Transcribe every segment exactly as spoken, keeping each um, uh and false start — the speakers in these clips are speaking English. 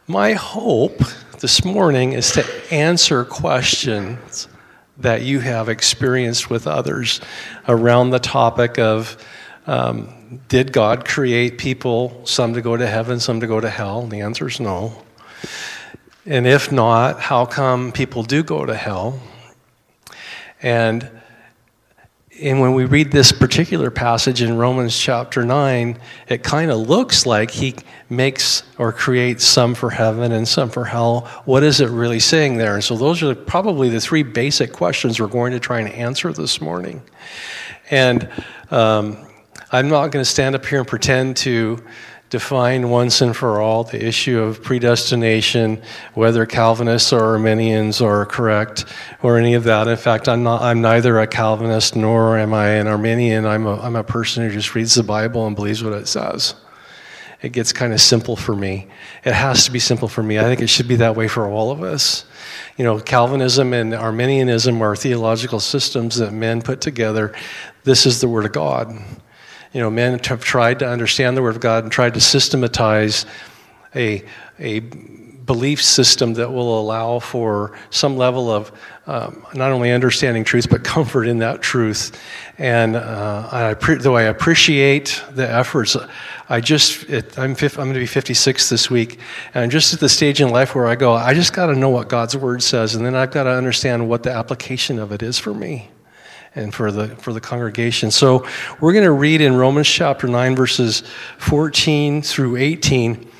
My hope this morning is to answer questions that you have experienced with others around the topic of um, did God create people, some to go to heaven, some to go to hell? The answer is no. And if not, how come people do go to hell? And And when we read this particular passage in Romans chapter nine, it kind of looks like he makes or creates some for heaven and some for hell. What is it really saying there? And so those are probably the three basic questions we're going to try and answer this morning. And um, I'm not going to stand up here and pretend to define once and for all the issue of predestination, whether Calvinists or Arminians are correct, or any of that. In fact, I'm not. I'm neither a Calvinist nor am I an Arminian. I'm a. I'm a person who just reads the Bible and believes what it says. It gets kind of simple for me. It has to be simple for me. I think it should be that way for all of us. You know, Calvinism and Arminianism are theological systems that men put together. This is the Word of God. You know, men have tried to understand the Word of God and tried to systematize a a belief system that will allow for some level of um, not only understanding truth, but comfort in that truth. And uh, I, though I appreciate the efforts, I just, it, I'm, I'm going to be fifty-six this week, and I'm just at the stage in life where I go, I just got to know what God's Word says, and then I've got to understand what the application of it is for me and for the for the congregation. So we're going to read in Romans chapter nine, verses fourteen through eighteen.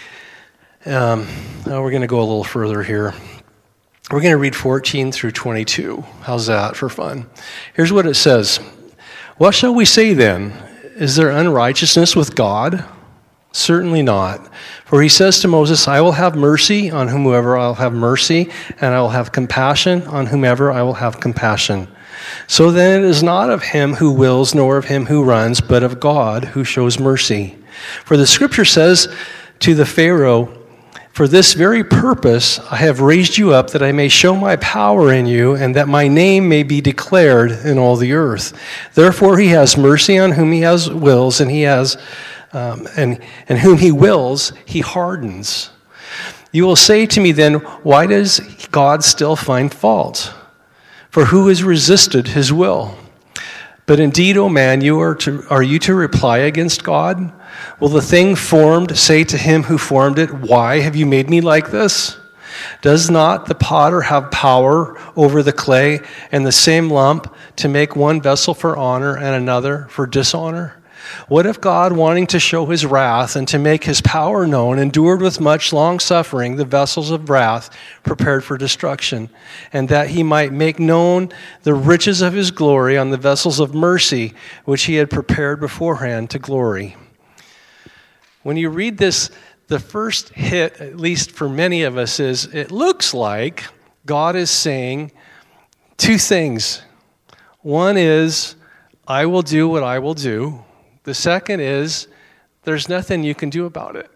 Um, now we're going to go a little further here. We're going to read fourteen through twenty-two. How's that for fun? Here's what it says. What shall we say then? Is there unrighteousness with God? Certainly not. For he says to Moses, I will have mercy on whomever I will have mercy, and I will have compassion on whomever I will have compassion. So then it is not of him who wills, nor of him who runs, but of God who shows mercy. For the scripture says to the Pharaoh, for this very purpose I have raised you up, that I may show my power in you, and that my name may be declared in all the earth. Therefore he has mercy on whom he has wills, and he has um, and and whom he wills, he hardens. You will say to me then, why does God still find fault? For who has resisted his will? But indeed, O man, you are to are you to reply against God? Will the thing formed say to him who formed it, why have you made me like this? Does not the potter have power over the clay and the same lump to make one vessel for honor and another for dishonor? What if God, wanting to show his wrath and to make his power known, endured with much long-suffering the vessels of wrath prepared for destruction, and that he might make known the riches of his glory on the vessels of mercy, which he had prepared beforehand to glory? When you read this, the first hit, at least for many of us, is it looks like God is saying two things. One is, I will do what I will do. The second is, there's nothing you can do about it.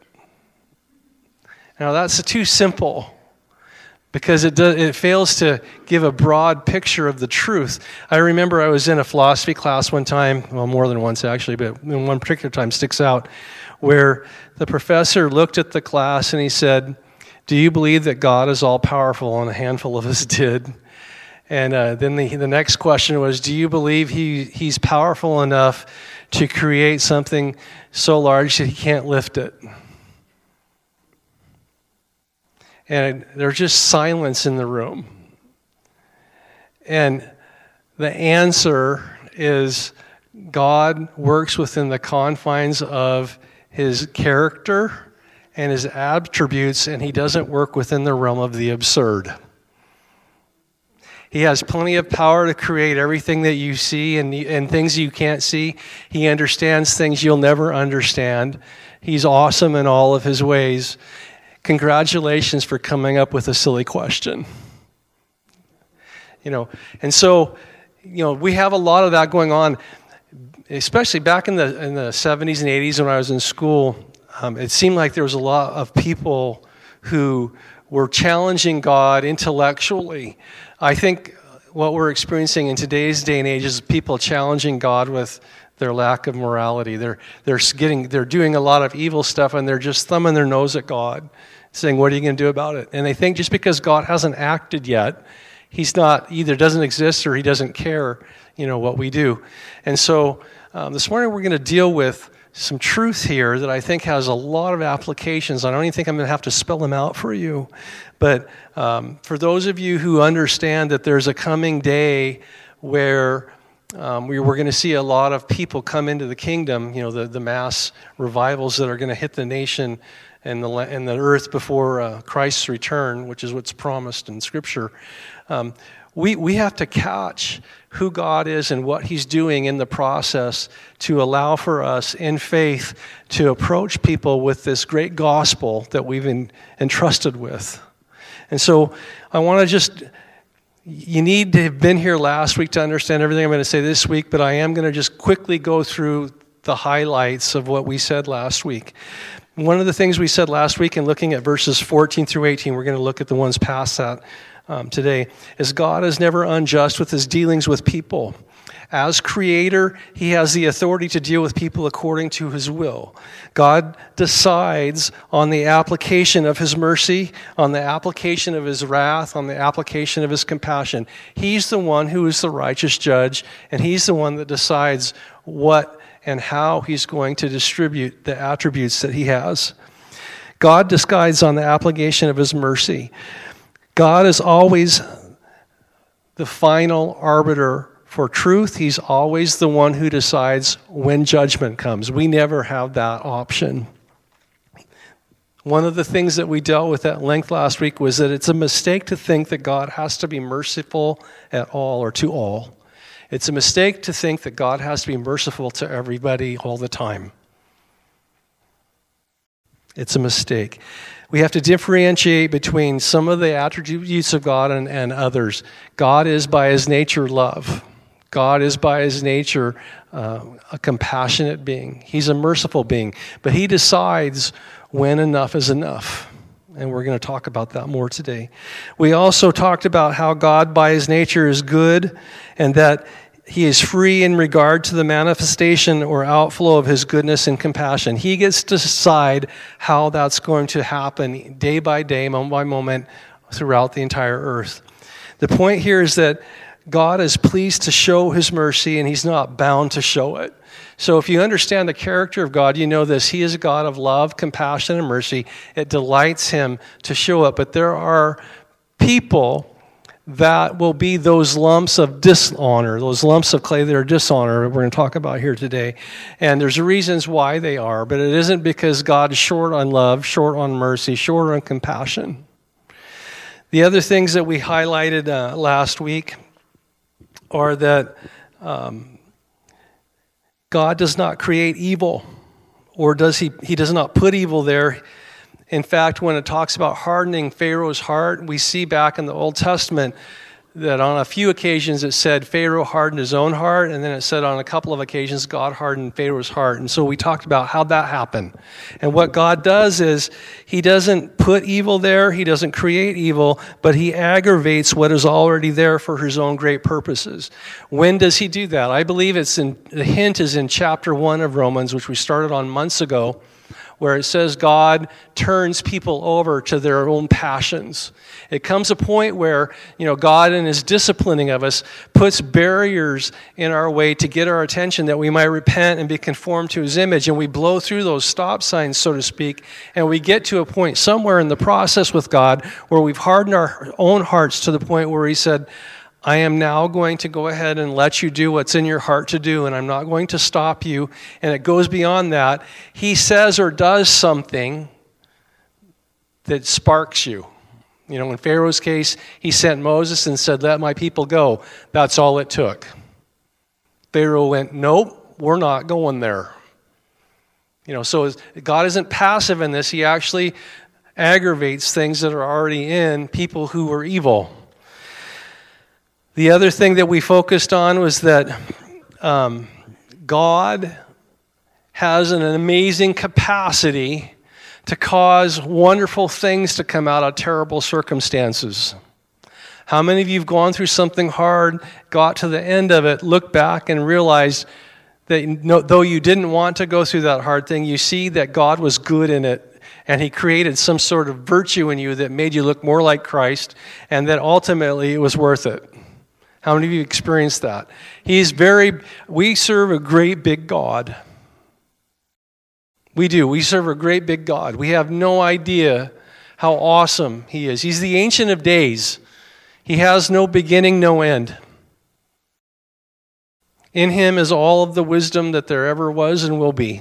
Now that's too simple, because it does, it fails to give a broad picture of the truth. I remember I was in a philosophy class one time, well, more than once actually, but in one particular time sticks out, where the professor looked at the class and he said, do you believe that God is all-powerful? And a handful of us did. And uh, then the, the next question was, do you believe he, he's powerful enough to create something so large that he can't lift it? And there's just silence in the room. And the answer is God works within the confines of his character and his attributes, and he doesn't work within the realm of the absurd. He has plenty of power to create everything that you see and, and things you can't see. He understands things you'll never understand. He's awesome in all of his ways. Congratulations for coming up with a silly question. You know, and so, you know, we have a lot of that going on, especially back in the in the seventies and eighties when I was in school. Um, it seemed like there was a lot of people who were challenging God intellectually. I think what we're experiencing in today's day and age is people challenging God with their lack of morality. They're they're getting they're doing a lot of evil stuff, and they're just thumbing their nose at God, saying, what are you going to do about it? And they think just because God hasn't acted yet, he's not, either doesn't exist or he doesn't care, you know, what we do. And so um, this morning we're going to deal with some truth here that I think has a lot of applications. I don't even think I'm going to have to spell them out for you. But um, for those of you who understand that there's a coming day where um, we, we're going to see a lot of people come into the kingdom, you know, the, the mass revivals that are going to hit the nation and the, and the earth before uh, Christ's return, which is what's promised in Scripture. Um, we, we have to catch who God is and what he's doing in the process to allow for us in faith to approach people with this great gospel that we've been entrusted with. And so I want to just, you need to have been here last week to understand everything I'm going to say this week, but I am going to just quickly go through the highlights of what we said last week. One of the things we said last week in looking at verses fourteen through eighteen, we're going to look at the ones past that um, today, is God is never unjust with his dealings with people. As creator, he has the authority to deal with people according to his will. God decides on the application of his mercy, on the application of his wrath, on the application of his compassion. He's the one who is the righteous judge, and he's the one that decides what and how he's going to distribute the attributes that he has. God decides on the application of his mercy. God is always the final arbiter for truth. He's always the one who decides when judgment comes. We never have that option. One of the things that we dealt with at length last week was that it's a mistake to think that God has to be merciful at all or to all. It's a mistake to think that God has to be merciful to everybody all the time. It's a mistake. We have to differentiate between some of the attributes of God and, and others. God is by his nature love. God is by his nature uh, a compassionate being. He's a merciful being. But he decides when enough is enough. And we're going to talk about that more today. We also talked about how God by his nature is good and that he is free in regard to the manifestation or outflow of his goodness and compassion. He gets to decide how that's going to happen day by day, moment by moment, throughout the entire earth. The point here is that God is pleased to show his mercy and he's not bound to show it. So if you understand the character of God, you know this. He is a God of love, compassion, and mercy. It delights him to show it. But there are people that will be those lumps of dishonor, those lumps of clay that are dishonor we're going to talk about here today. And there's reasons why they are, but it isn't because God is short on love, short on mercy, short on compassion. The other things that we highlighted uh, last week are that um, God does not create evil, or does he, he does not put evil there. In fact, when it talks about hardening Pharaoh's heart, we see back in the Old Testament that on a few occasions it said Pharaoh hardened his own heart, and then it said on a couple of occasions God hardened Pharaoh's heart. And so we talked about how that happened. And what God does is he doesn't put evil there, he doesn't create evil, but he aggravates what is already there for his own great purposes. When does he do that? I believe it's in, the hint is in chapter one of Romans, which we started on months ago, where it says God turns people over to their own passions. It comes a point where, you know, God in his disciplining of us puts barriers in our way to get our attention that we might repent and be conformed to his image. And we blow through those stop signs, so to speak, and we get to a point somewhere in the process with God where we've hardened our own hearts to the point where he said, I am now going to go ahead and let you do what's in your heart to do, and I'm not going to stop you. And it goes beyond that. He says or does something that sparks you. You know, in Pharaoh's case, he sent Moses and said, let my people go. That's all it took. Pharaoh went, nope, we're not going there. You know, so God isn't passive in this. He actually aggravates things that are already in people who were evil. The other thing that we focused on was that um, God has an amazing capacity to cause wonderful things to come out of terrible circumstances. How many of you have gone through something hard, got to the end of it, looked back and realized that though you didn't want to go through that hard thing, you see that God was good in it, and he created some sort of virtue in you that made you look more like Christ, and that ultimately it was worth it. How many of you experienced that? He's very, we serve a great big God. We do. We serve a great big God. We have no idea how awesome he is. He's the Ancient of Days. He has no beginning, no end. In him is all of the wisdom that there ever was and will be.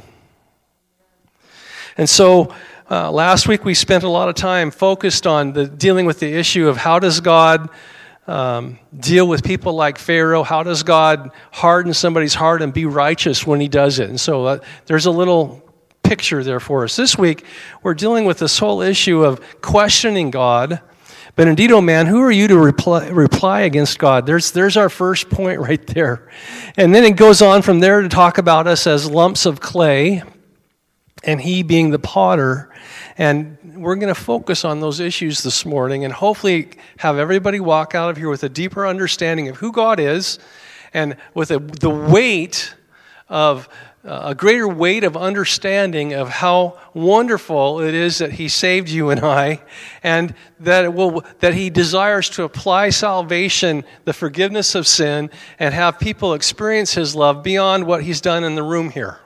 And so uh, last week we spent a lot of time focused on the dealing with the issue of how does God um, deal with people like Pharaoh? How does God harden somebody's heart and be righteous when he does it? And so uh, there's a little picture there for us. This week we're dealing with this whole issue of questioning God. Benedito, man, who are you to reply, reply against God? There's, there's our first point right there. And then it goes on from there to talk about us as lumps of clay, and he being the potter. And we're going to focus on those issues this morning and hopefully have everybody walk out of here with a deeper understanding of who God is and with a, the weight of Uh, a greater weight of understanding of how wonderful it is that he saved you and I, and that it will, that he desires to apply salvation, the forgiveness of sin, and have people experience his love beyond what he's done in the room here.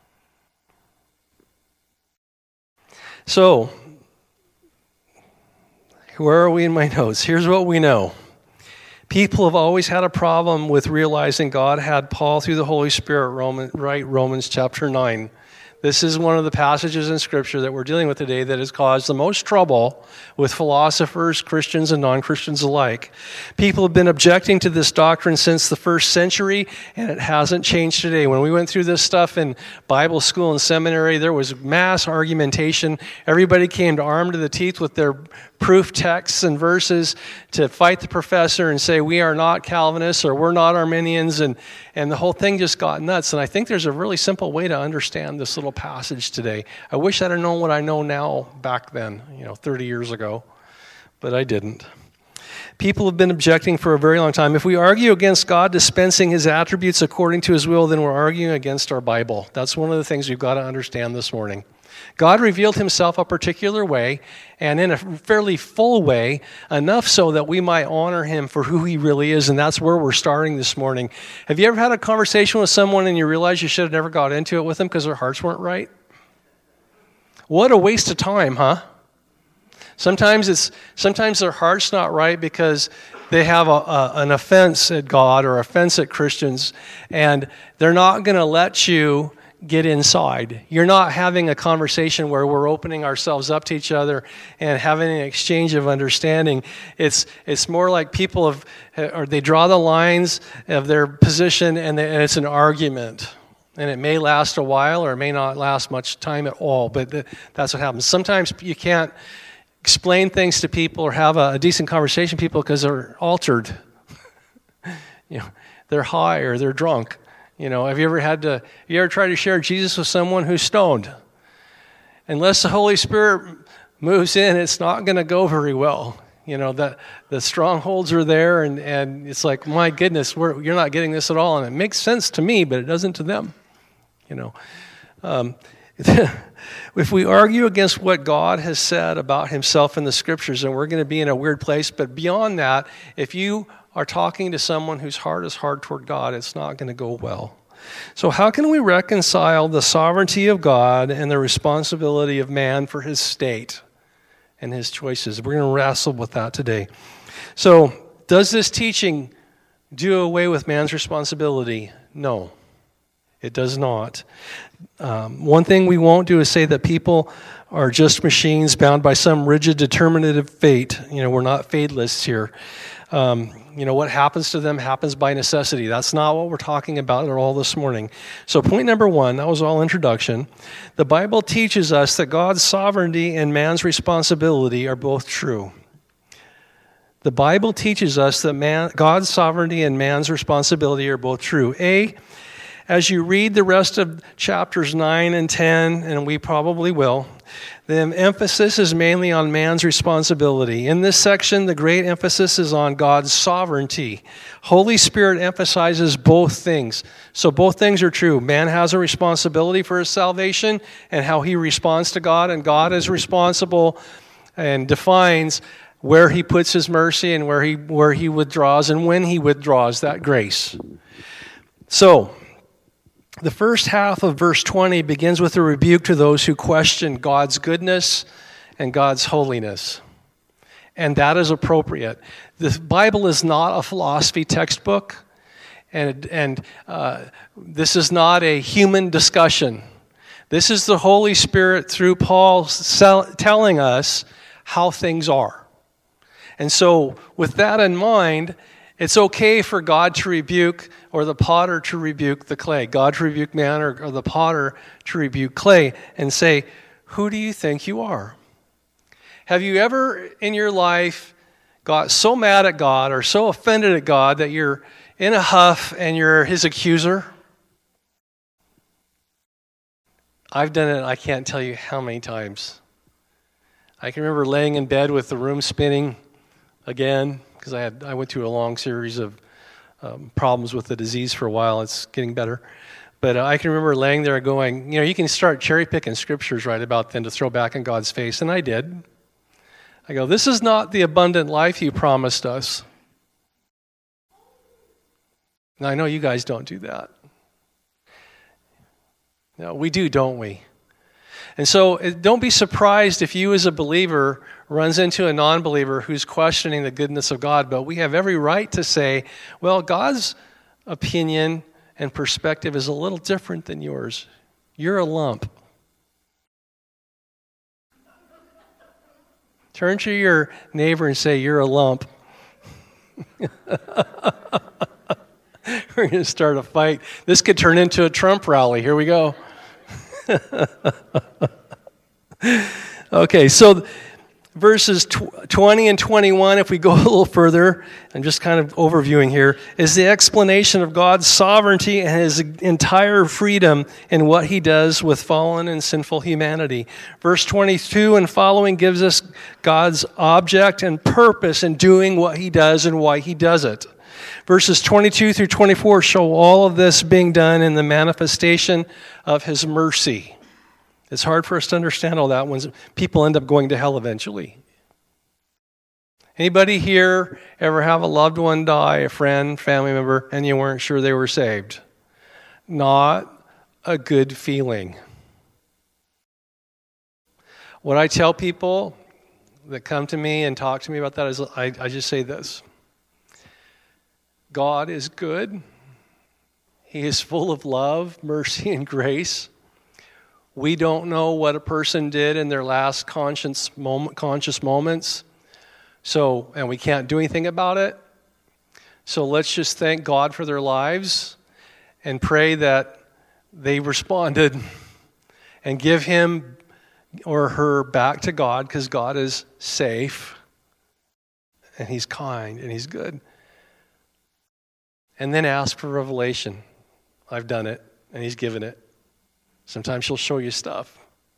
So, where are we in my notes? Here's what we know. People have always had a problem with realizing God had Paul through the Holy Spirit Roman, write Romans chapter nine. This is one of the passages in Scripture that we're dealing with today that has caused the most trouble with philosophers, Christians, and non-Christians alike. People have been objecting to this doctrine since the first century, and it hasn't changed today. When we went through this stuff in Bible school and seminary, there was mass argumentation. Everybody came armed to the teeth with their proof texts and verses to fight the professor and say, we are not Calvinists or we're not Arminians, and, and the whole thing just got nuts. And I think there's a really simple way to understand this little passage today. I wish I'd have known what I know now back then, you know, thirty years ago, but I didn't. People have been objecting for a very long time. If we argue against God dispensing his attributes according to his will, then we're arguing against our Bible. That's one of the things we've got to understand this morning. God revealed himself a particular way, and in a fairly full way, enough so that we might honor him for who he really is, and that's where we're starting this morning. Have you ever had a conversation with someone and you realize you should have never got into it with them because their hearts weren't right? What a waste of time, huh? Sometimes it's sometimes their heart's not right because they have a, a, an offense at God or offense at Christians, and they're not going to let you get inside. You're not having a conversation where we're opening ourselves up to each other and having an exchange of understanding. It's it's more like people have, or they draw the lines of their position, and, they, and it's an argument. And it may last a while, or it may not last much time at all. But th- that's what happens. Sometimes you can't explain things to people or have a, a decent conversation with people because they're altered. You know, they're high or they're drunk. You know, have you ever had to, have you ever tried to share Jesus with someone who's stoned? Unless the Holy Spirit moves in, it's not going to go very well. You know, the, the strongholds are there, and, and it's like, my goodness, we're, you're not getting this at all. And it makes sense to me, but it doesn't to them. You know, um, if we argue against what God has said about himself in the Scriptures, then we're going to be in a weird place. But beyond that, if you are talking to someone whose heart is hard toward God, it's not going to go well. So how can we reconcile the sovereignty of God and the responsibility of man for his state and his choices? We're going to wrestle with that today. So does this teaching do away with man's responsibility? No, it does not. Um, one thing we won't do is say that people are just machines bound by some rigid determinative fate. You know, we're not fatalists here. Um, you know, what happens to them happens by necessity. That's not what we're talking about at all this morning. So point number one, that was all introduction. The Bible teaches us that God's sovereignty and man's responsibility are both true. The Bible teaches us that man, God's sovereignty and man's responsibility are both true. A, as you read the rest of chapters nine and ten, and we probably will, the emphasis is mainly on man's responsibility. In this section, the great emphasis is on God's sovereignty. Holy Spirit emphasizes both things. So both things are true. Man has a responsibility for his salvation and how he responds to God, and God is responsible and defines where he puts his mercy and where he where he withdraws and when he withdraws that grace. So, the first half of verse twenty begins with a rebuke to those who question God's goodness and God's holiness. And that is appropriate. The Bible is not a philosophy textbook, and, and uh, this is not a human discussion. This is the Holy Spirit through Paul telling us how things are. And so, with that in mind, it's okay for God to rebuke, or the potter to rebuke the clay. God to rebuke man, or, or the potter to rebuke clay, and say, who do you think you are? Have you ever in your life got so mad at God or so offended at God that you're in a huff and you're his accuser? I've done it, I can't tell you how many times. I can remember laying in bed with the room spinning again, because I had I went through a long series of um, problems with the disease for a while. It's getting better. But uh, I can remember laying there going, you know, you can start cherry-picking scriptures right about then to throw back in God's face, and I did. I go, this is not the abundant life you promised us. Now, I know you guys don't do that. No, we do, don't we? And so don't be surprised if you as a believer runs into a non-believer who's questioning the goodness of God, but we have every right to say, well, God's opinion and perspective is a little different than yours. You're a lump. Turn to your neighbor and say, you're a lump. We're going to start a fight. This could turn into a Trump rally. Here we go. Okay, so verses twenty and twenty-one, if we go a little further, I'm just kind of overviewing here, is the explanation of God's sovereignty and his entire freedom in what he does with fallen and sinful humanity. Verse twenty-two and following gives us God's object and purpose in doing what he does and why he does it. Verses twenty-two through twenty-four show all of this being done in the manifestation of his mercy. It's hard for us to understand all that when people end up going to hell eventually. Anybody here ever have a loved one die, a friend, family member, and you weren't sure they were saved? Not a good feeling. What I tell people that come to me and talk to me about that is I, I just say this. God is good. He is full of love, mercy, and grace. We don't know what a person did in their last conscious moment, conscious moments. So, and we can't do anything about it. So let's just thank God for their lives and pray that they responded and give him or her back to God, because God is safe and he's kind and he's good. And then ask for revelation. I've done it, and he's given it. Sometimes he'll show you stuff.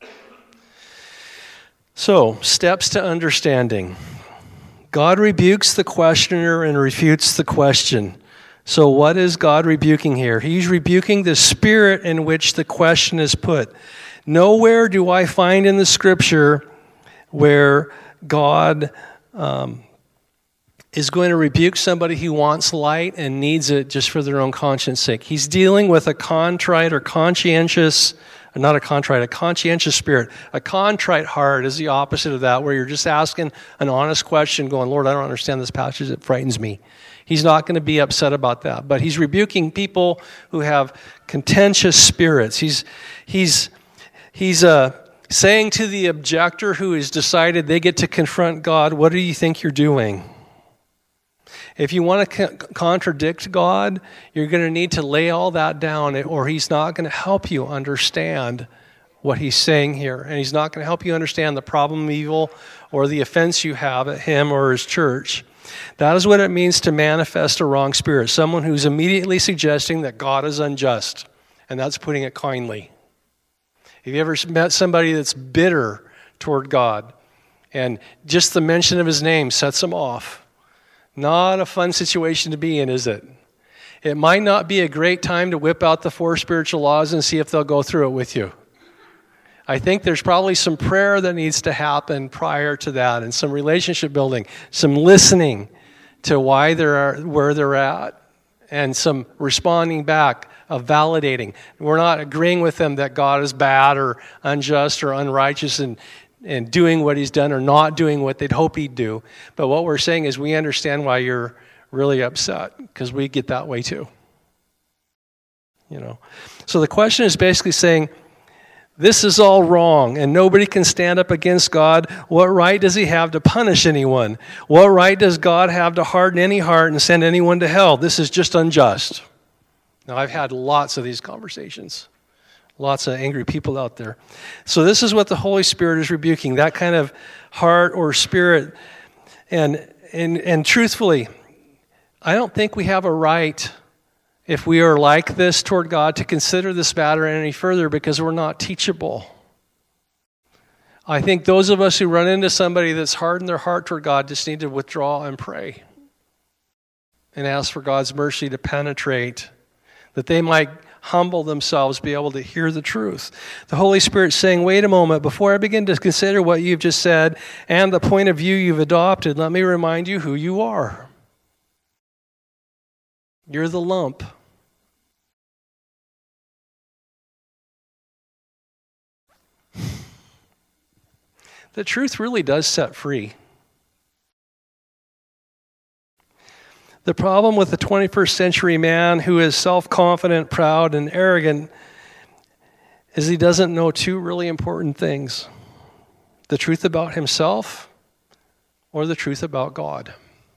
So, steps to understanding. God rebukes the questioner and refutes the question. So what is God rebuking here? He's rebuking the spirit in which the question is put. Nowhere do I find in the scripture where God um, is going to rebuke somebody who wants light and needs it just for their own conscience sake. He's dealing with a contrite or conscientious, not a contrite, a conscientious spirit. A contrite heart is the opposite of that, where you're just asking an honest question, going, Lord, I don't understand this passage, it frightens me. He's not going to be upset about that. But he's rebuking people who have contentious spirits. He's, he's, he's uh, saying to the objector who has decided they get to confront God, what do you think you're doing? If you want to co- contradict God, you're going to need to lay all that down, or he's not going to help you understand what he's saying here. And he's not going to help you understand the problem of evil or the offense you have at him or his church. That is what it means to manifest a wrong spirit, someone who's immediately suggesting that God is unjust. and that's putting it kindly. Have you ever met somebody that's bitter toward God, and just the mention of his name sets them off? Not a fun situation to be in, is it? It might not be a great time to whip out the four spiritual laws and see if they'll go through it with you. I think there's probably some prayer that needs to happen prior to that, and some relationship building, some listening to why they're where they're at, and some responding back of validating. We're not agreeing with them that God is bad or unjust or unrighteous and, and doing what he's done or not doing what they'd hope he'd do. But what we're saying is we understand why you're really upset, because we get that way too. You know. So the question is basically saying, this is all wrong, and nobody can stand up against God. What right does he have to punish anyone? What right does God have to harden any heart and send anyone to hell? This is just unjust. Now, I've had lots of these conversations. Lots of angry people out there. So this is what the Holy Spirit is rebuking, that kind of heart or spirit. And and and truthfully, I don't think we have a right, if we are like this toward God, to consider this matter any further, because we're not teachable. I think those of us who run into somebody that's hardened their heart toward God just need to withdraw and pray and ask for God's mercy to penetrate, that they might humble themselves, be able to hear the truth. The Holy Spirit's saying, wait a moment, before I begin to consider what you've just said and the point of view you've adopted, let me remind you who you are. You're the lump. The truth really does set free. The problem with the twenty-first century man who is self-confident, proud, and arrogant is he doesn't know two really important things: the truth about himself or the truth about God.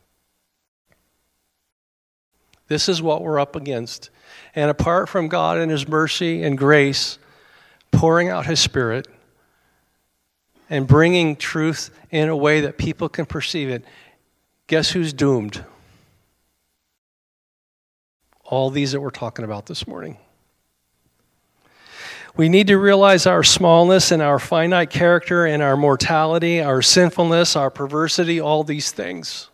This is what we're up against. And apart from God and his mercy and grace pouring out his Spirit and bringing truth in a way that people can perceive it, guess who's doomed? All these that we're talking about this morning. We need to realize our smallness and our finite character and our mortality, our sinfulness, our perversity, all these things.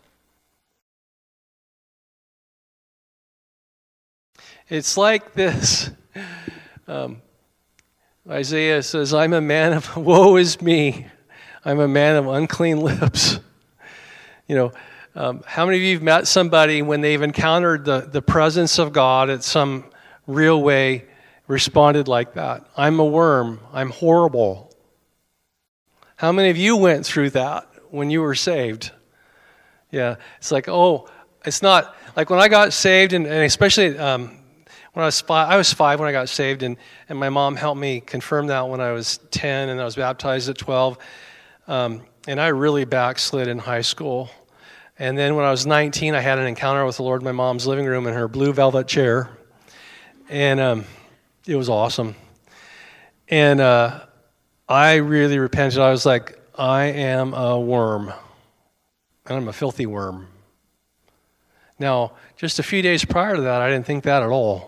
It's like this. Um, Isaiah says, I'm a man of, woe is me. I'm a man of unclean lips. You know, um, how many of you have met somebody when they've encountered the, the presence of God in some real way, responded like that? I'm a worm. I'm horrible. How many of you went through that when you were saved? Yeah, it's like, oh, it's not, like when I got saved, and, and especially... Um, When I was five, I was five when I got saved, and, and my mom helped me confirm that when I was ten, and I was baptized at twelve. Um, and I really backslid in high school. And then when I was nineteen, I had an encounter with the Lord in my mom's living room in her blue velvet chair. And um, it was awesome. And uh, I really repented. I was like, I am a worm. And I'm a filthy worm. Now, just a few days prior to that, I didn't think that at all.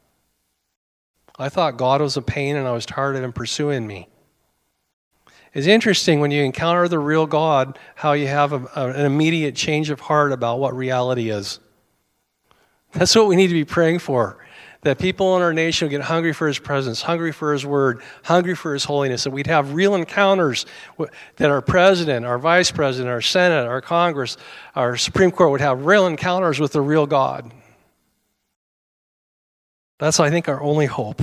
I thought God was a pain and I was tired of him pursuing me. It's interesting when you encounter the real God, how you have a, a, an immediate change of heart about what reality is. That's what we need to be praying for. That people in our nation will get hungry for his presence, hungry for his word, hungry for his holiness. That we'd have real encounters that our president, our vice president, our Senate, our Congress, our Supreme Court would have real encounters with the real God. That's, I think, our only hope.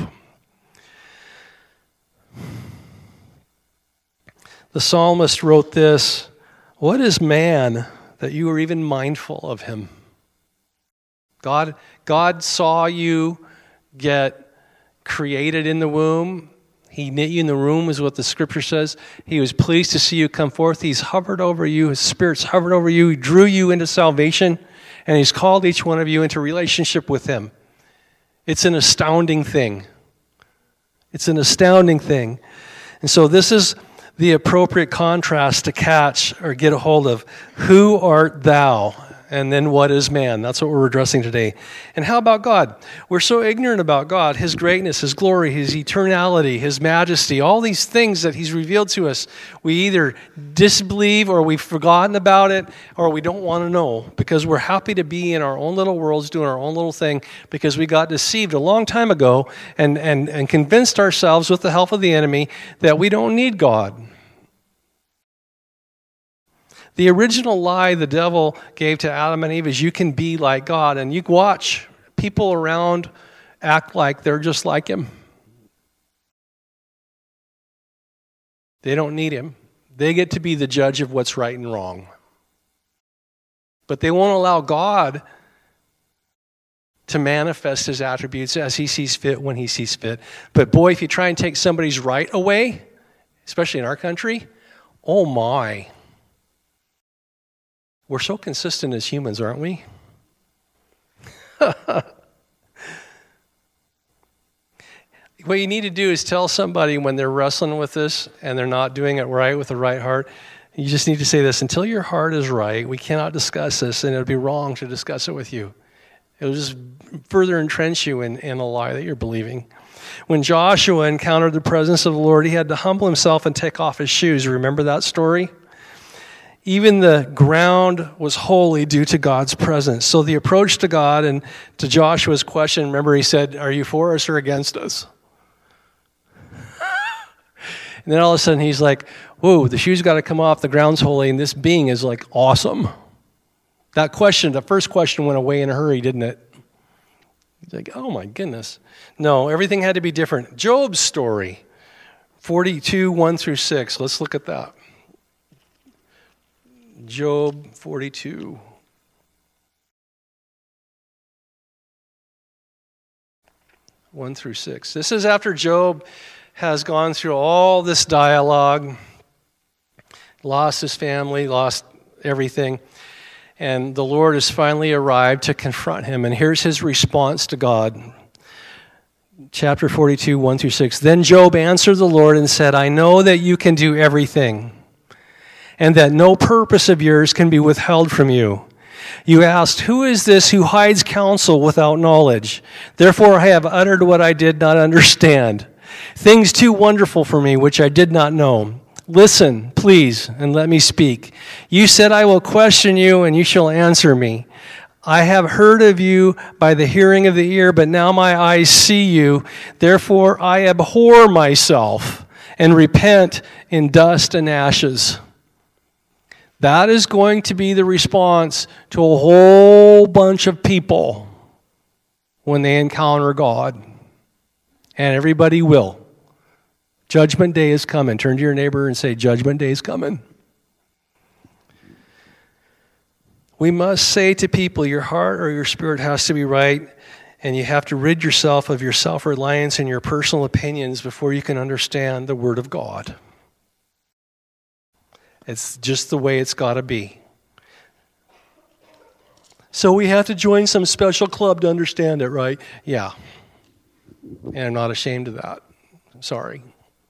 The psalmist wrote this, what is man that you are even mindful of him? God, God saw you get created in the womb. He knit you in the womb, is what the scripture says. He was pleased to see you come forth. He's hovered over you. His Spirit's hovered over you. He drew you into salvation, and he's called each one of you into relationship with him. It's an astounding thing. It's an astounding thing. And so this is the appropriate contrast to catch or get a hold of. Who art thou? And then what is man? That's what we're addressing today. And how about God? We're so ignorant about God, his greatness, his glory, his eternality, his majesty, all these things that he's revealed to us. We either disbelieve or we've forgotten about it or we don't want to know because we're happy to be in our own little worlds doing our own little thing because we got deceived a long time ago and, and, and convinced ourselves with the help of the enemy that we don't need God. The original lie the devil gave to Adam and Eve is you can be like God, and you watch people around act like they're just like him. They don't need him. They get to be the judge of what's right and wrong. But they won't allow God to manifest his attributes as he sees fit when he sees fit. But boy, if you try and take somebody's right away, especially in our country, oh my. We're so consistent as humans, aren't we? What you need to do is tell somebody when they're wrestling with this and they're not doing it right with the right heart, you just need to say this, until your heart is right, we cannot discuss this, and it would be wrong to discuss it with you. It'll just further entrench you in, in a lie that you're believing. When Joshua encountered the presence of the Lord, he had to humble himself and take off his shoes. Remember that story? Even the ground was holy due to God's presence. So the approach to God and to Joshua's question, remember he said, are you for us or against us? And then all of a sudden he's like, whoa, the shoes got to come off, the ground's holy, and this being is like awesome. That question, the first question went away in a hurry, didn't it? He's like, oh my goodness. No, everything had to be different. Job's story, forty-two, one through six. Let's look at that. Job forty-two. one through six. This is after Job has gone through all this dialogue, lost his family, lost everything, and the Lord has finally arrived to confront him. And here's his response to God. Chapter forty-two, one through six. Then Job answered the Lord and said, I know that you can do everything, and that no purpose of yours can be withheld from you. You asked, who is this who hides counsel without knowledge? Therefore I have uttered what I did not understand, things too wonderful for me, which I did not know. Listen, please, and let me speak. You said, I will question you, and you shall answer me. I have heard of you by the hearing of the ear, but now my eyes see you. Therefore I abhor myself and repent in dust and ashes. That is going to be the response to a whole bunch of people when they encounter God. And everybody will. Judgment day is coming. Turn to your neighbor and say, Judgment day is coming. We must say to people, your heart or your spirit has to be right, and you have to rid yourself of your self-reliance and your personal opinions before you can understand the Word of God. It's just the way it's got to be. So we have to join some special club to understand it, right? Yeah. And I'm not ashamed of that. I'm sorry.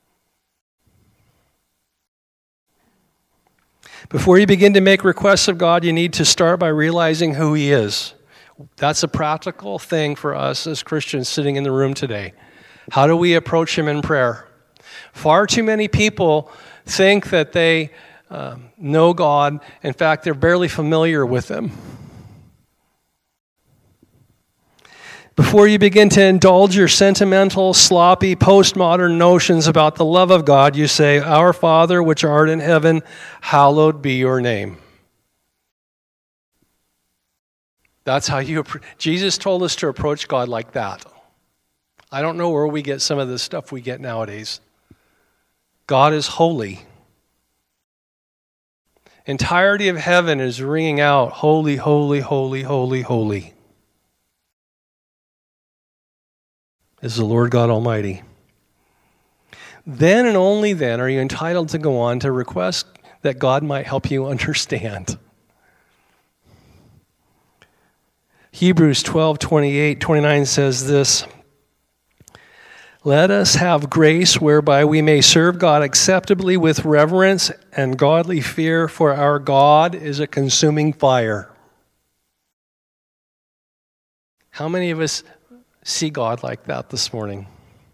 Before you begin to make requests of God, you need to start by realizing who He is. That's a practical thing for us as Christians sitting in the room today. How do we approach Him in prayer? Far too many people think that they um, know God. In fact, they're barely familiar with Him. Before you begin to indulge your sentimental, sloppy, postmodern notions about the love of God, you say, Our Father, which art in heaven, hallowed be your name. That's how you, Jesus told us to approach God like that. I don't know where we get some of the stuff we get nowadays. God is holy. Entirety of heaven is ringing out, holy, holy, holy, holy, holy. Is the Lord God Almighty. Then and only then are you entitled to go on to request that God might help you understand. Hebrews twelve, twenty-eight, twenty-nine says this, Let us have grace whereby we may serve God acceptably with reverence and godly fear, for our God is a consuming fire. How many of us see God like that this morning?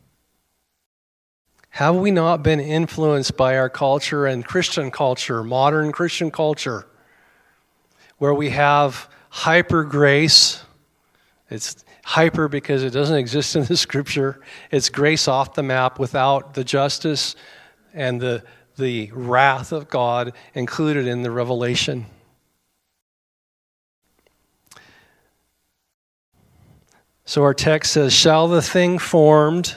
Have we not been influenced by our culture and Christian culture, modern Christian culture, where we have hyper grace? It's hyper because it doesn't exist in the Scripture. It's grace off the map without the justice and the, the wrath of God included in the revelation. So our text says, shall the thing formed,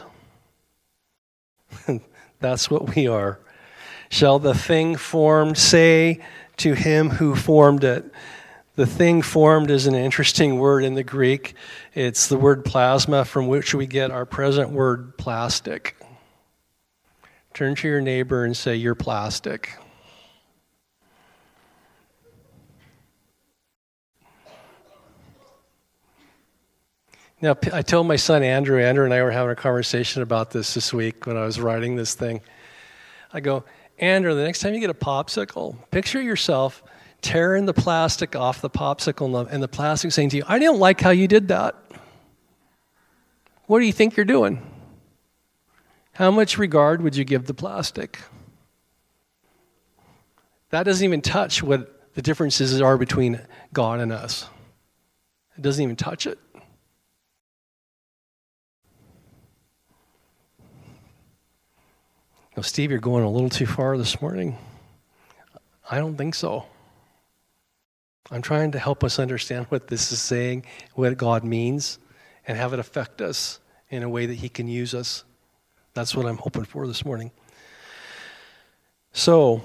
that's what we are, shall the thing formed say to him who formed it? The thing formed is an interesting word in the Greek. It's the word plasma, from which we get our present word plastic. Turn to your neighbor and say, you're plastic. Now, I told my son Andrew, Andrew and I were having a conversation about this this week when I was writing this thing. I go, Andrew, the next time you get a popsicle, picture yourself tearing the plastic off the popsicle and the plastic saying to you, I didn't like how you did that. What do you think you're doing? How much regard would you give the plastic? That doesn't even touch what the differences are between God and us. It doesn't even touch it. Now, Steve, you're going a little too far this morning. I don't think so. I'm trying to help us understand what this is saying, what God means, and have it affect us in a way that he can use us. That's what I'm hoping for this morning. So,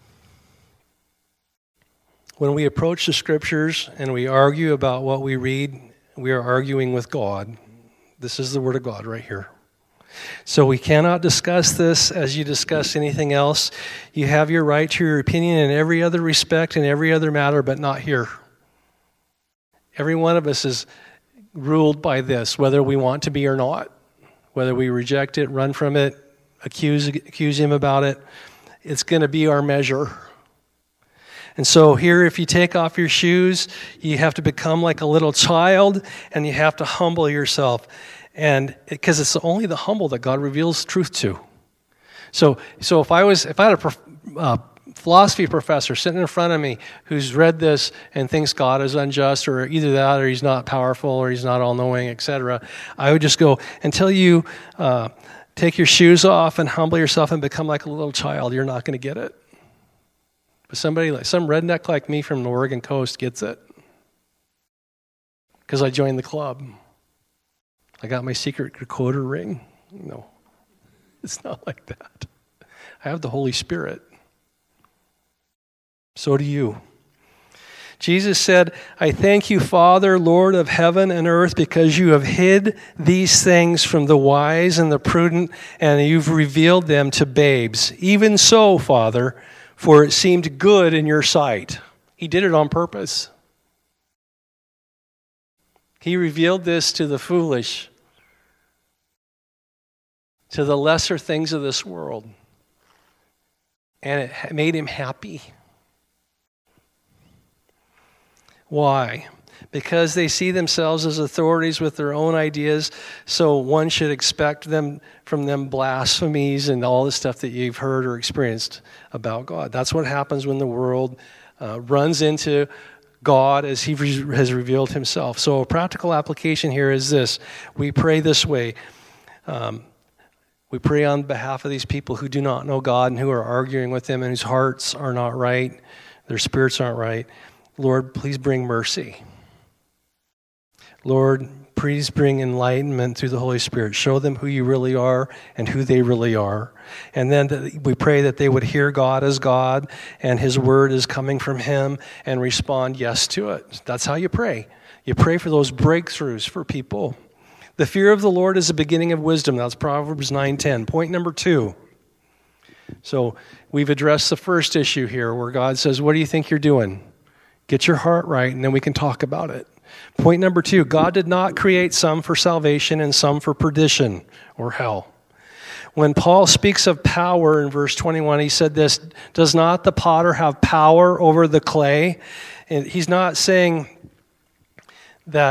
when we approach the Scriptures and we argue about what we read, we are arguing with God. This is the Word of God right here. So we cannot discuss this as you discuss anything else. You have your right to your opinion in every other respect, in every other matter, but not here. Every one of us is ruled by this, whether we want to be or not. Whether we reject it, run from it, accuse, accuse him about it, it's going to be our measure. And so here, if you take off your shoes, you have to become like a little child, and you have to humble yourself. And because it's only the humble that God reveals truth to. So, so if I was, if I had a prof, uh, philosophy professor sitting in front of me who's read this and thinks God is unjust, or either that, or he's not powerful, or he's not all-knowing, et cetera, I would just go, until you uh, take your shoes off and humble yourself and become like a little child, you're not going to get it. But somebody, like some redneck like me from the Oregon coast gets it, because I joined the club. I got my secret recorder ring. No, it's not like that. I have the Holy Spirit. So do you. Jesus said, I thank you, Father, Lord of heaven and earth, because you have hid these things from the wise and the prudent, and you've revealed them to babes. Even so, Father, for it seemed good in your sight. He did it on purpose. He revealed this to the foolish, to the lesser things of this world. And it made him happy. Why? Because they see themselves as authorities with their own ideas, so one should expect them from them blasphemies and all the stuff that you've heard or experienced about God. That's what happens when the world uh, runs into God as he re- has revealed himself. So a practical application here is this. We pray this way. Um, We pray on behalf of these people who do not know God and who are arguing with him and whose hearts are not right, their spirits aren't right. Lord, please bring mercy. Lord, please bring enlightenment through the Holy Spirit. Show them who you really are and who they really are. And then we pray that they would hear God as God and his word is coming from him and respond yes to it. That's how you pray. You pray for those breakthroughs for people. The fear of the Lord is the beginning of wisdom. That's Proverbs nine ten. Point number two. So we've addressed the first issue here where God says, what do you think you're doing? Get your heart right, and then we can talk about it. Point number two, God did not create some for salvation and some for perdition or hell. When Paul speaks of power in verse twenty-one, he said this, does not the potter have power over the clay? And he's not saying that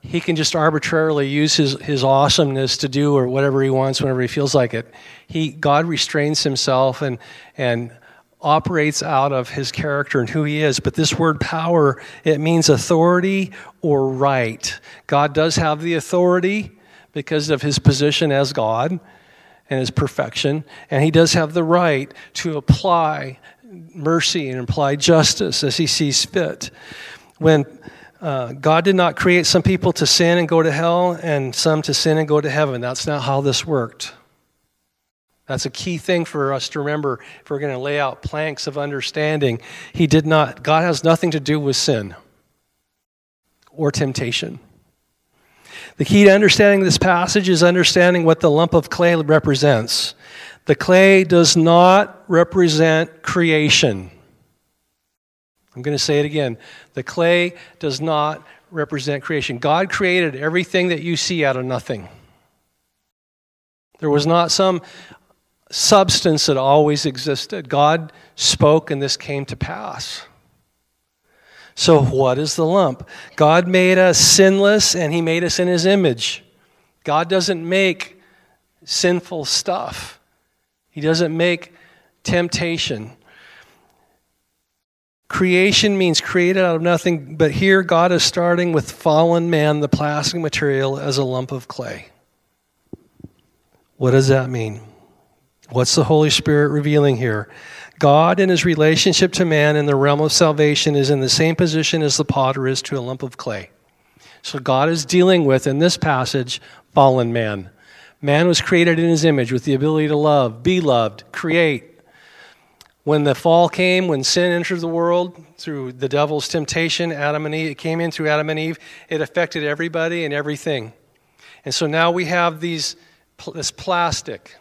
he can just arbitrarily use his, his awesomeness to do or whatever he wants whenever he feels like it. He God restrains himself and and operates out of his character and who he is. But this word power, it means authority or right. God does have the authority because of his position as God and his perfection, and he does have the right to apply mercy and apply justice as he sees fit. When uh, God did not create some people to sin and go to hell and some to sin and go to heaven. That's not how this worked. That's a key thing for us to remember if we're going to lay out planks of understanding. He did not, God has nothing to do with sin or temptation. The key to understanding this passage is understanding what the lump of clay represents. The clay does not represent creation. I'm going to say it again. The clay does not represent creation. God created everything that you see out of nothing. There was not some substance that always existed. God spoke and this came to pass. So what is the lump? God made us sinless and he made us in his image. God doesn't make sinful stuff. He doesn't make temptation. Creation means created out of nothing, but here God is starting with fallen man, the plastic material, as a lump of clay. What does that mean? What's the Holy Spirit revealing here? God in his relationship to man in the realm of salvation is in the same position as the potter is to a lump of clay. So God is dealing with, in this passage, fallen man. Man was created in his image with the ability to love, be loved, create. When the fall came, when sin entered the world through the devil's temptation, Adam and Eve, it came in through Adam and Eve, it affected everybody and everything. And so now we have these this plastic.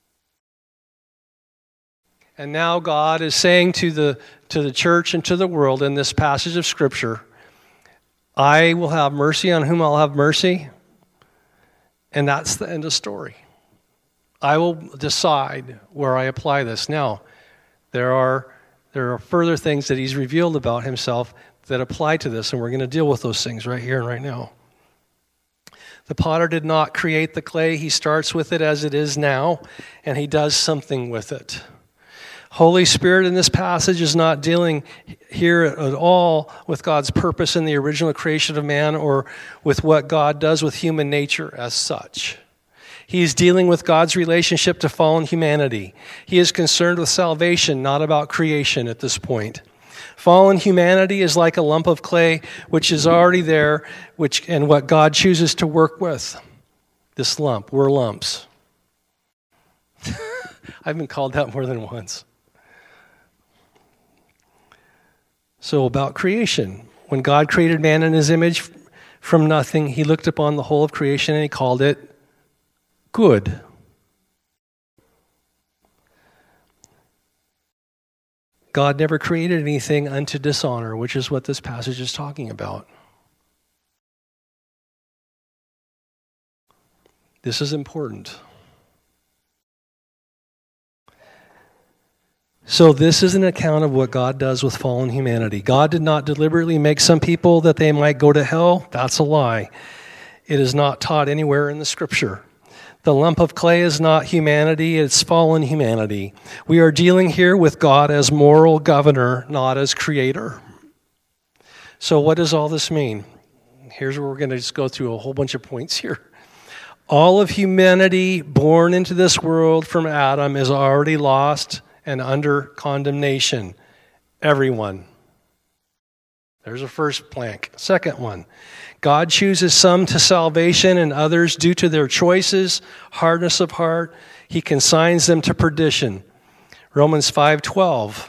And now God is saying to the to the church and to the world in this passage of Scripture, I will have mercy on whom I'll have mercy. And that's the end of story. I will decide where I apply this. Now, there are there are further things that he's revealed about himself that apply to this, and we're going to deal with those things right here and right now. The potter did not create the clay. He starts with it as it is now, and he does something with it. Holy Spirit in this passage is not dealing here at all with God's purpose in the original creation of man or with what God does with human nature as such. He is dealing with God's relationship to fallen humanity. He is concerned with salvation, not about creation at this point. Fallen humanity is like a lump of clay which is already there, which and what God chooses to work with. This lump, we're lumps. I've been called that more than once. So about creation. When God created man in his image from nothing, he looked upon the whole of creation and he called it good. God never created anything unto dishonor, which is what this passage is talking about. This is important. So this is an account of what God does with fallen humanity. God did not deliberately make some people that they might go to hell. That's a lie. It is not taught anywhere in the Scripture. The lump of clay is not humanity, it's fallen humanity. We are dealing here with God as moral governor, not as creator. So what does all this mean? Here's where we're going to just go through a whole bunch of points here. All of humanity born into this world from Adam is already lost and under condemnation. Everyone. There's a first plank. Second one. God chooses some to salvation and others due to their choices, hardness of heart. He consigns them to perdition. Romans five twelve.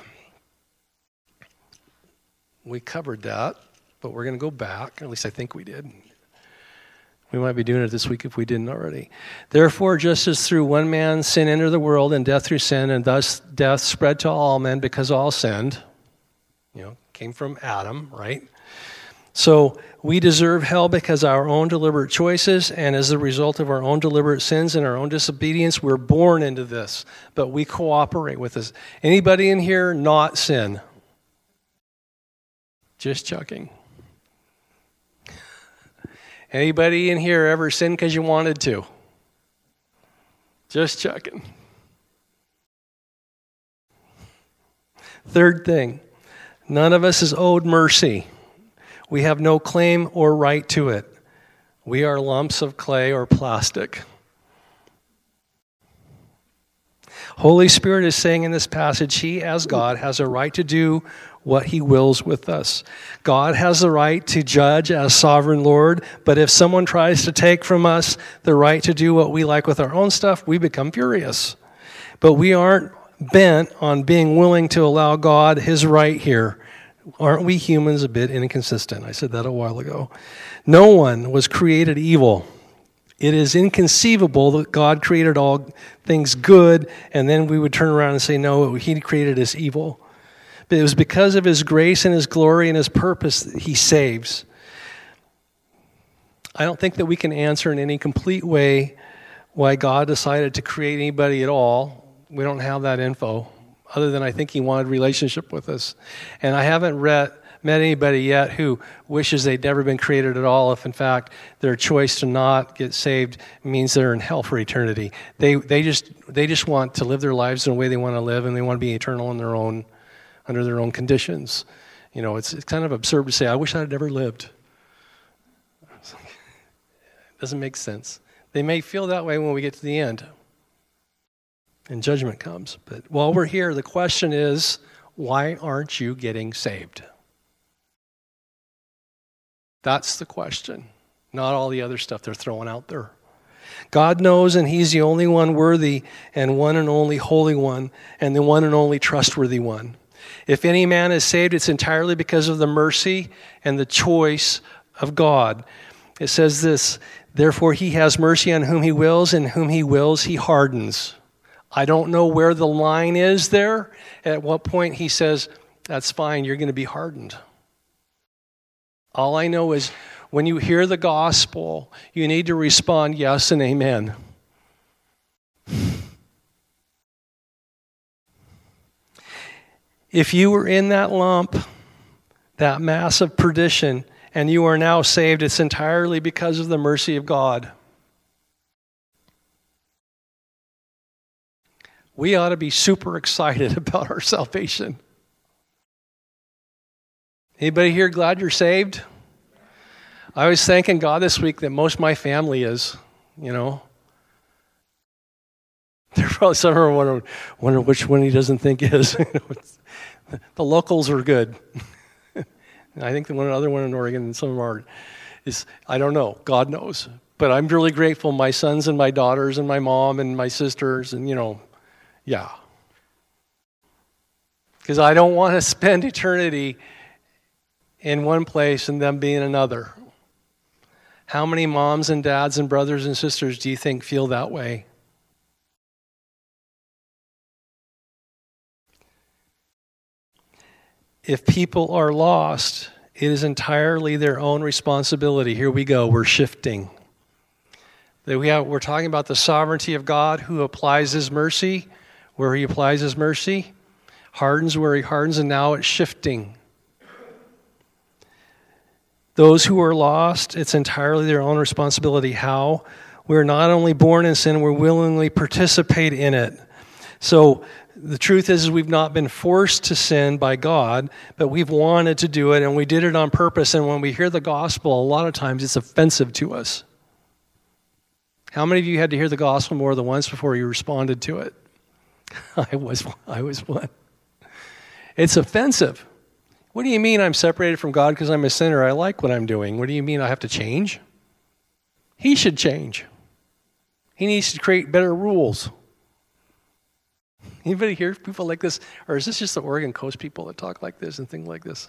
We covered that, but we're going to go back. At least I think we did. We might be doing it this week if we didn't already. Therefore, just as through one man sin entered the world, and death through sin, and thus death spread to all men because all sinned. You know, came from Adam, right? So we deserve hell because of our own deliberate choices, and as a result of our own deliberate sins and our own disobedience, we're born into this. But we cooperate with this. Anybody in here not sin? Just checking. Anybody in here ever sin because you wanted to? Just checking. Third thing, none of us is owed mercy. We have no claim or right to it. We are lumps of clay or plastic. Holy Spirit is saying in this passage, He, as God, has a right to do what He wills with us. God has the right to judge as sovereign Lord, but if someone tries to take from us the right to do what we like with our own stuff, we become furious. But we aren't bent on being willing to allow God His right here. Aren't we humans a bit inconsistent? I said that a while ago. No one was created evil. It is inconceivable that God created all things good, and then we would turn around and say, no, He created us evil. But it was because of His grace and His glory and His purpose that He saves. I don't think that we can answer in any complete way why God decided to create anybody at all. We don't have that info, other than I think He wanted a relationship with us. And I haven't read... met anybody yet who wishes they'd never been created at all, if in fact their choice to not get saved means they're in hell for eternity. They they just they just want to live their lives in the way they want to live, and they want to be eternal in their own under their own conditions. You know, it's it's kind of absurd to say, I wish I'd never lived. It doesn't make sense. They may feel that way when we get to the end and judgment comes. But while we're here, the question is, why aren't you getting saved? That's the question, not all the other stuff they're throwing out there. God knows, and He's the only one worthy and one and only holy one and the one and only trustworthy one. If any man is saved, it's entirely because of the mercy and the choice of God. It says this, therefore He has mercy on whom He wills, and whom He wills He hardens. I don't know where the line is there. At what point He says, that's fine, you're going to be hardened. All I know is when you hear the gospel, you need to respond yes and amen. If you were in that lump, that mass of perdition, and you are now saved, it's entirely because of the mercy of God. We ought to be super excited about our salvation. Anybody here glad you're saved? I was thanking God this week that most of my family is, you know. They're probably some are wondering, wonder which one He doesn't think is. The locals are good. I think the one other one in Oregon and some of them are is I don't know. God knows. But I'm really grateful. My sons and my daughters and my mom and my sisters and you know, yeah. Because I don't want to spend eternity in one place and them being another. How many moms and dads and brothers and sisters do you think feel that way? If people are lost, it is entirely their own responsibility. Here we go, we're shifting. That we have, we're talking about the sovereignty of God who applies His mercy, where He applies His mercy, hardens where He hardens, and now it's shifting. Those who are lost, it's entirely their own responsibility. How? We're not only born in sin, we're willingly participate in it. So the truth is, is we've not been forced to sin by God, but we've wanted to do it, and we did it on purpose. And when we hear the gospel, a lot of times it's offensive to us. How many of you had to hear the gospel more than once before you responded to it? I was, I was one. It's offensive. What do you mean I'm separated from God because I'm a sinner? I like what I'm doing. What do you mean I have to change? He should change. He needs to create better rules. Anybody hear people like this? Or is this just the Oregon Coast people that talk like this and think like this?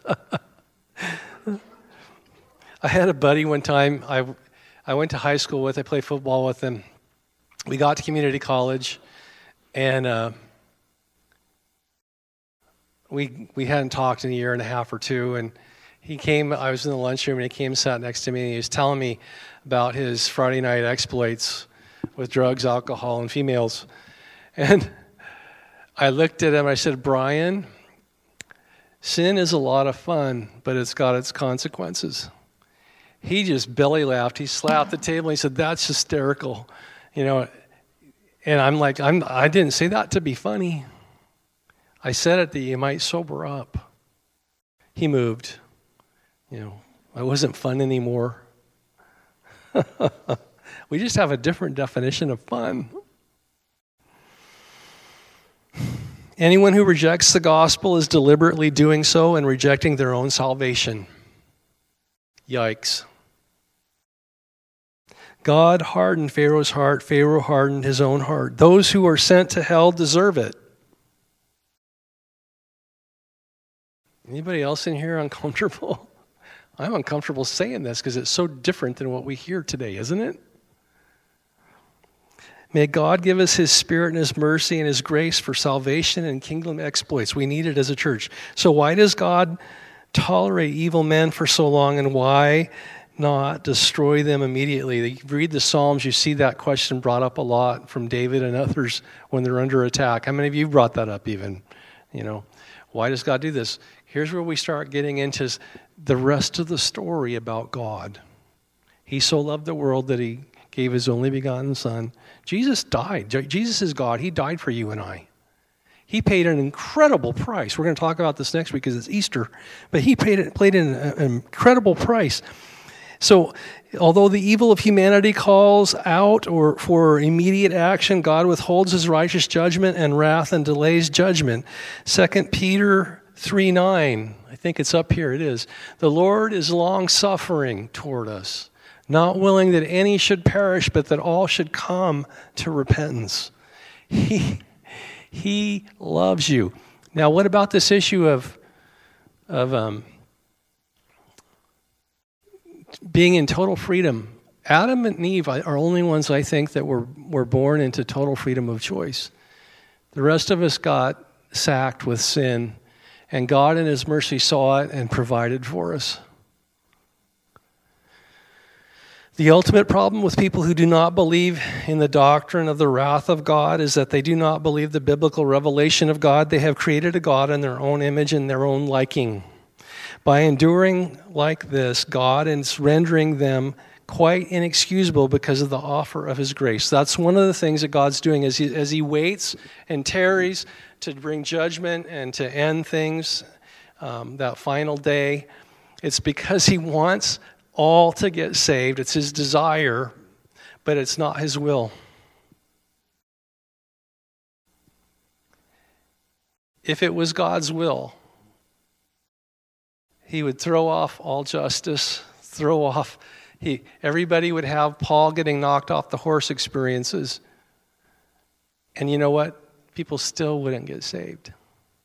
I had a buddy one time I, I went to high school with. I played football with him. We got to community college, and uh, we we hadn't talked in a year and a half or two, and he came, I was in the lunchroom, and he came and sat next to me, and he was telling me about his Friday night exploits with drugs, alcohol, and females. And I looked at him, and I said, Brian, sin is a lot of fun, but it's got its consequences. he just belly laughed. He slapped the table and he said, "That's hysterical." You know, and I'm like, I'm, I didn't say that to be funny. I said it that you might sober up. He moved. You know, I wasn't fun anymore. We just have a different definition of fun. Anyone who rejects the gospel is deliberately doing so and rejecting their own salvation. Yikes. God hardened Pharaoh's heart. Pharaoh hardened his own heart. Those who are sent to hell deserve it. Anybody else in here uncomfortable? I'm uncomfortable saying this because it's so different than what we hear today, isn't it? May God give us his spirit and his mercy and his grace for salvation and kingdom exploits. We need it as a church. So why does God tolerate evil men for so long, and why not destroy them immediately? You read the Psalms, you see that question brought up a lot from David and others when they're under attack. How many of you brought that up even? You know, why does God do this? Here's where we start getting into the rest of the story about God. He so loved the world that he gave his only begotten Son. Jesus died. Jesus is God. He died for you and I. He paid an incredible price. We're going to talk about this next week because it's Easter. But he paid, paid an, an incredible price. So, although the evil of humanity calls out or for immediate action, God withholds his righteous judgment and wrath and delays judgment. Second Peter three nine, I think it's up here, it is. The Lord is long-suffering toward us, not willing that any should perish, but that all should come to repentance. He, he loves you. Now, what about this issue of, of um, being in total freedom? Adam and Eve are only ones, I think, that were, were born into total freedom of choice. The rest of us got sacked with sin, and God in his mercy saw it and provided for us. The ultimate problem with people who do not believe in the doctrine of the wrath of God is that they do not believe the biblical revelation of God. They have created a God in their own image and their own liking. By enduring like this, God is rendering them quite inexcusable because of the offer of his grace. That's one of the things that God's doing as he, as he waits and tarries to bring judgment and to end things, um, that final day. It's because he wants all to get saved. It's his desire, but it's not his will. If it was God's will, he would throw off all justice, throw off, he, everybody would have Paul getting knocked off the horse experiences. And you know what? People still wouldn't get saved.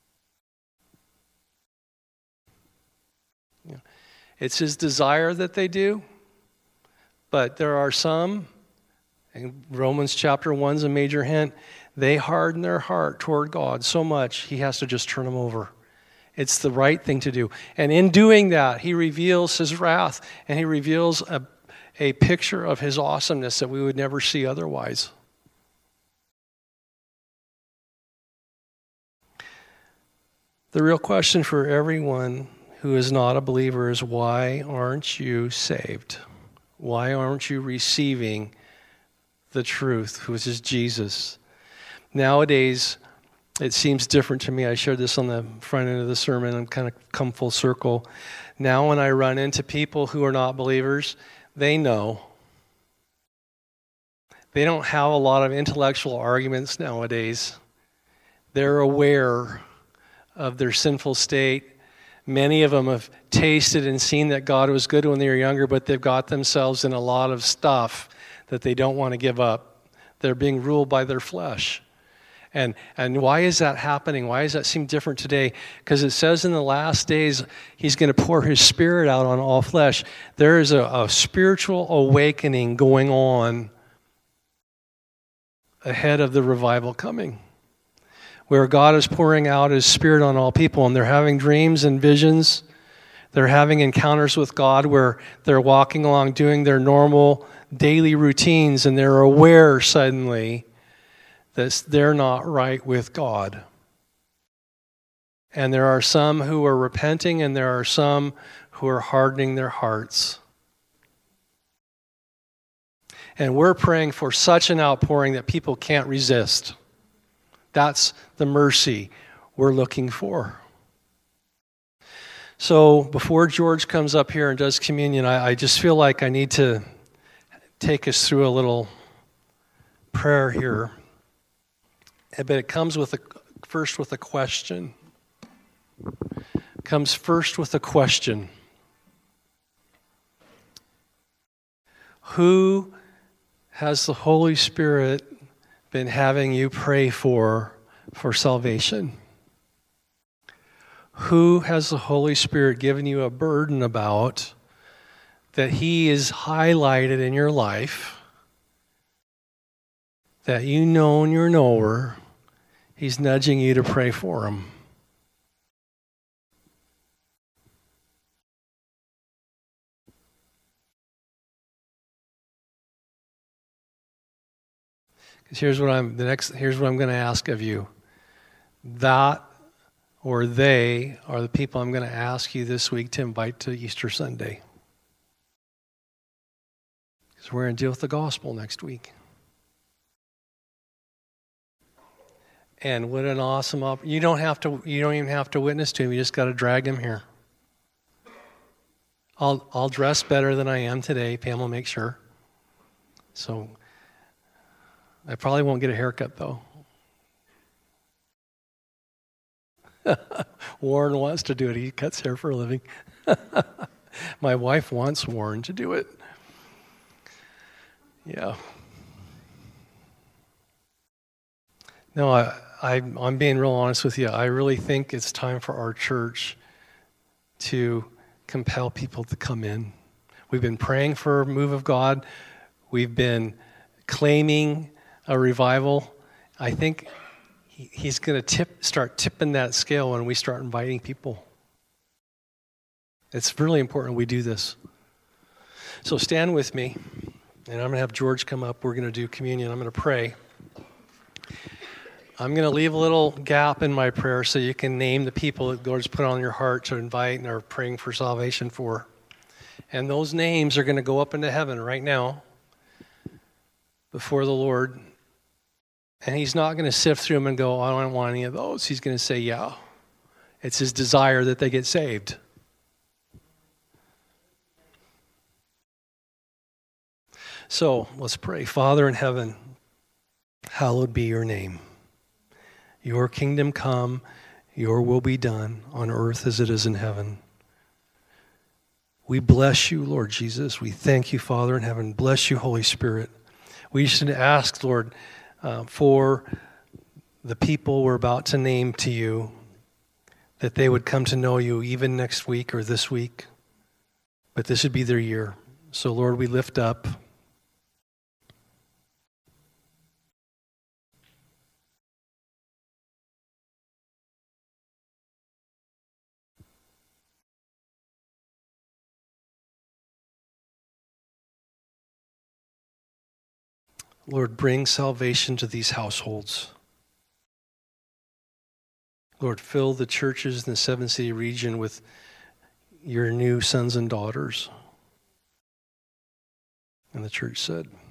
Yeah. It's his desire that they do, but there are some, and Romans chapter one is a major hint, they harden their heart toward God so much, he has to just turn them over. It's the right thing to do. And in doing that, he reveals his wrath, and he reveals a, a picture of his awesomeness that we would never see otherwise. The real question for everyone who is not a believer is, why aren't you saved? Why aren't you receiving the truth, which is Jesus? Nowadays, it seems different to me. I shared this on the front end of the sermon and kind of come full circle. Now when I run into people who are not believers, they know. They don't have a lot of intellectual arguments nowadays. They're aware of their sinful state. Many of them have tasted and seen that God was good when they were younger, but they've got themselves in a lot of stuff that they don't want to give up. They're being ruled by their flesh. And and why is that happening? Why does that seem different today? Because it says in the last days, he's going to pour his spirit out on all flesh. There is a, a spiritual awakening going on ahead of the revival coming, where God is pouring out his spirit on all people, and they're having dreams and visions. They're having encounters with God where they're walking along doing their normal daily routines, and they're aware suddenly that they're not right with God. And there are some who are repenting, and there are some who are hardening their hearts. And we're praying for such an outpouring that people can't resist. That's the mercy we're looking for. So before George comes up here and does communion, I, I just feel like I need to take us through a little prayer here. But it comes with a, first with a question. It comes first with a question. Who has the Holy Spirit been having you pray for for salvation? Who has the Holy Spirit given you a burden about that He is highlighted in your life, that you know and you're knower, He's nudging you to pray for Him? Because here's what I'm the next here's what I'm going to ask of you. That or they are the people I'm going to ask you this week to invite to Easter Sunday. Because we're going to deal with the gospel next week. And what an awesome op- you don't have to you don't even have to witness to him, you just got to drag him here. I'll I'll dress better than I am today, Pam will make sure. So I probably won't get a haircut though. Warren wants to do it. He cuts hair for a living. My wife wants Warren to do it. Yeah. No, I, I, I'm being real honest with you. I really think it's time for our church to compel people to come in. We've been praying for a move of God. We've been claiming a revival. I think He's going to tip, start tipping that scale when we start inviting people. It's really important we do this. So stand with me, and I'm going to have George come up. We're going to do communion. I'm going to pray. I'm going to leave a little gap in my prayer so you can name the people that Lord's put on your heart to invite and are praying for salvation for. And those names are going to go up into heaven right now before the Lord. And He's not going to sift through them and go, I don't want any of those. He's going to say, yeah. It's His desire that they get saved. So let's pray. Father in heaven, hallowed be your name. Your kingdom come, your will be done on earth as it is in heaven. We bless you, Lord Jesus. We thank you, Father in heaven. Bless you, Holy Spirit. We just ask, Lord, Uh, for the people we're about to name to you, that they would come to know you even next week or this week, but this would be their year. So Lord, we lift up Lord, bring salvation to these households. Lord, fill the churches in the Seven City region with your new sons and daughters. And the church said,